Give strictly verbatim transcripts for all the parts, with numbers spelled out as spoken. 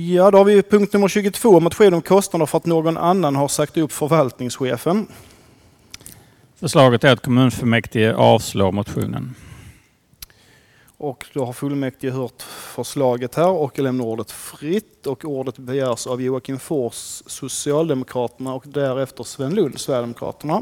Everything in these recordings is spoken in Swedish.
Ja, då har vi punkt nummer tjugotvå, motion om kostnader för att någon annan har sagt upp förvaltningschefen. Förslaget är att kommunfullmäktige avslår motionen. Och då har fullmäktige hört förslaget här och lämnar ordet fritt. Och ordet begärs av Joakim Fors, Socialdemokraterna, och därefter Sven Lund, Sverigedemokraterna.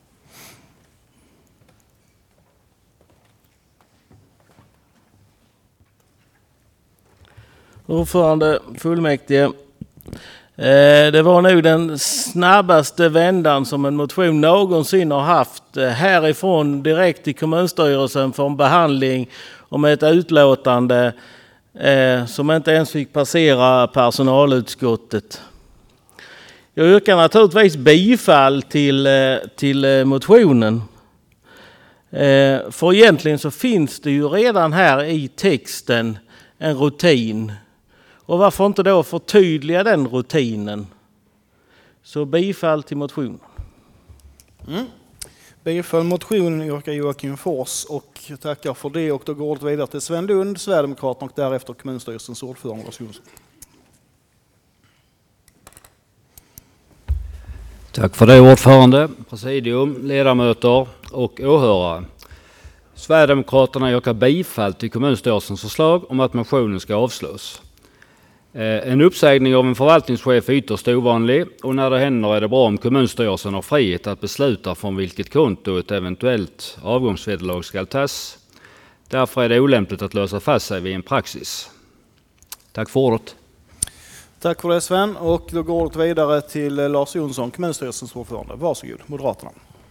Ordförande fullmäktige. Det var nog den snabbaste vändan som en motion någonsin har haft härifrån direkt till kommunstyrelsen för en behandling om ett utlåtande som inte ens fick passera personalutskottet. Jag yrkar naturligtvis bifall till, till motionen. För egentligen så finns det ju redan här i texten en rutin. Och varför inte då förtydliga den rutinen? Så bifall till motionen. Mm. Bifall motionen yrkar Joakim Fors och tackar för det. Och då går det vidare till Sven Lund, Sverigedemokraterna, och därefter kommunstyrelsens ordförande Lars Jonsson. Tack för det, ordförande, presidium, ledamöter och åhörare. Sverigedemokraterna yrkar bifall till kommunstyrelsens förslag om att motionen ska avslås. En uppsägning av en förvaltningschef är ytterst ovanlig, och när det händer är det bra om kommunstyrelsen har frihet att besluta från vilket konto ett eventuellt avgångsvederlag ska tas. Därför är det olämpligt att lösa fast sig vid en praxis. Tack för ordet. Tack för det, Sven. Och då går det vidare till Lars Jonsson, kommunstyrelsens ordförande. Varsågod, Moderaterna.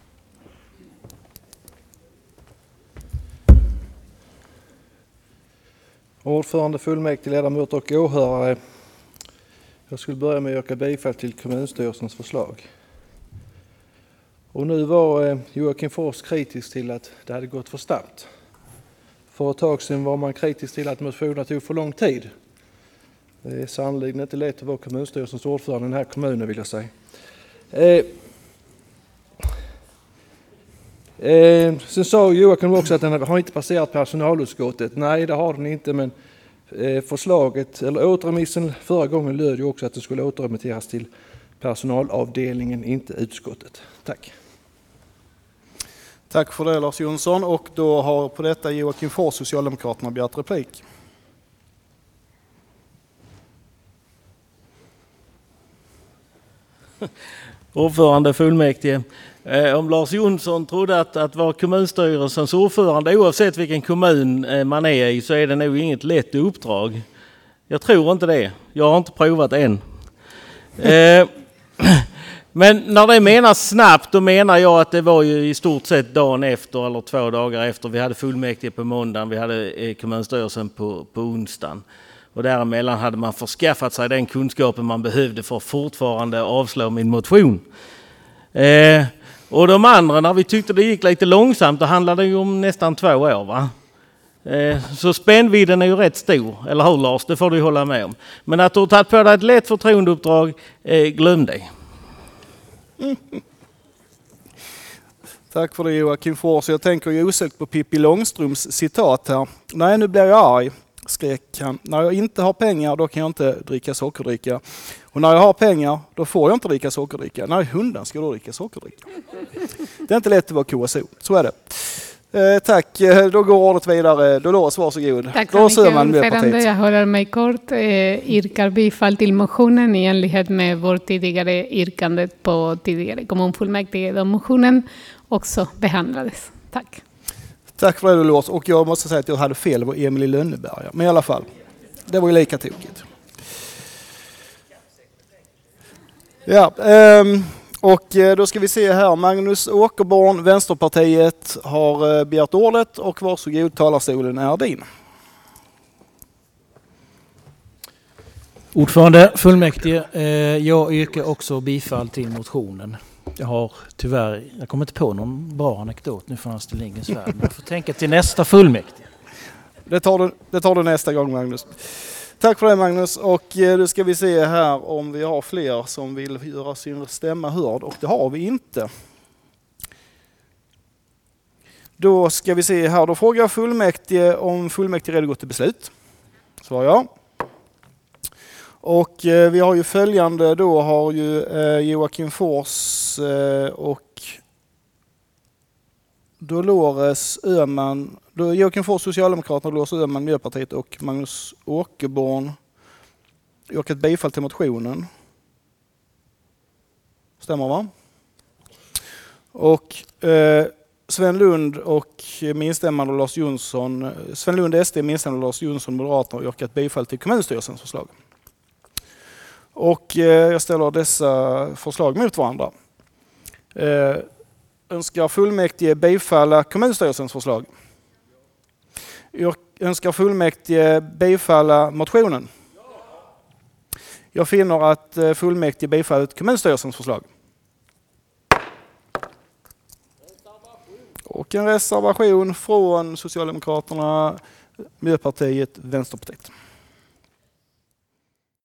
Ordförande, fullmäktige, ledamöter och åhörare. Jag skulle börja med att yrka bifall till kommunstyrelsens förslag. Och nu var Joakim Fors kritisk till att det hade gått för snabbt. För ett tag sedan var man kritisk till att motionerna tog för lång tid. Det är sannolikt inte lätt att vara kommunstyrelsens ordförande i den här kommunen, vill jag säga. Eh, Eh, sen sa Joakim också att den har inte passerat personalutskottet. Nej, det har den inte, men eh, förslaget, eller återremissen förra gången löd ju också att det skulle återremitteras till personalavdelningen, inte utskottet. Tack. Tack för det, Lars Jonsson. Och då har på detta Joakim Fors, Socialdemokraterna, begärt replik. Ordförande fullmäktige. Eh, om Lars Jonsson trodde att, att vara kommunstyrelsens ordförande, oavsett vilken kommun eh, man är i, så är det nog inget lätt uppdrag. Jag tror inte det. Jag har inte provat än. Eh, men när det menas snabbt, då menar jag att det var ju i stort sett dagen efter eller två dagar efter. Vi hade fullmäktige på måndagen, vi hade eh, kommunstyrelsen på, på onsdagen. Och däremellan hade man förskaffat sig den kunskapen man behövde för att fortfarande avslå min motion. Eh, och de andra, när vi tyckte det gick lite långsamt, då handlade det ju om nästan två år, va? Eh, så spännvidden är ju rätt stor, eller hur Lars? Det får du hålla med om. Men att du har tagit på dig ett lätt förtroendeuppdrag, eh, glöm det. Mm. Tack för det, Joakim Fors. Jag tänker ju osökt på Pippi Långstrumps citat här. Nej, nu blir jag arg, skrek han. När jag inte har pengar, då kan jag inte dricka sockerdricka. Och när jag har pengar, då får jag inte dricka sockerdricka. När hunden ska då dricka sockerdricka. Det är inte lätt att vara K S O, så är det. Eh, tack, då går ordet vidare. Dolores, varsågod. Tack så mycket, ordförande. Jag håller mig kort. Eh, yrkar bifall till motionen i enlighet med vårt tidigare yrkande på tidigare kommunfullmäktige, då motionen också behandlades. Tack. Tack för det, Dolores. Och jag måste säga att jag hade fel, det var Emil i Lönneberga. Men i alla fall, det var ju lika tokigt. Ja, ehm, och då ska vi se här. Magnus Åkerborn, Vänsterpartiet, har begärt ordet och varsågod, talarstolen är din. Ordförande, fullmäktige, eh, jag yrkar också bifall till motionen. Jag har tyvärr, jag kommer inte på någon bra anekdot nu från Astrid Lindgrens värld, men jag får tänka till nästa fullmäktige. Det tar du, det tar du nästa gång, Magnus. Tack för det, Magnus. Och då ska vi se här om vi har fler som vill göra sin stämma hörd, och det har vi inte. Då ska vi se här, då frågar jag fullmäktige om fullmäktige redo gå till beslut. Svarar jag. Och eh, vi har ju följande då har ju eh, Joakim Fors eh, och Dolores Öhman, då Joakim Fors Socialdemokraterna, Dolores Öhman Miljöpartiet och Magnus Åkerborn yrkat bifall till motionen. Stämmer va? Och eh, Sven Lund och med instämmande Lars Jonsson, Sven Lund S D med instämmande Lars Jonsson Moderaterna har yrkat bifall till kommunstyrelsens förslag. Och eh, jag ställer dessa förslag mot varandra. Eh, önskar fullmäktige bifalla kommunstyrelsens förslag? Jag önskar fullmäktige bifalla motionen? Jag finner att eh, fullmäktige bifallit kommunstyrelsens förslag. Och en reservation från Socialdemokraterna, Miljöpartiet, Vänsterpartiet.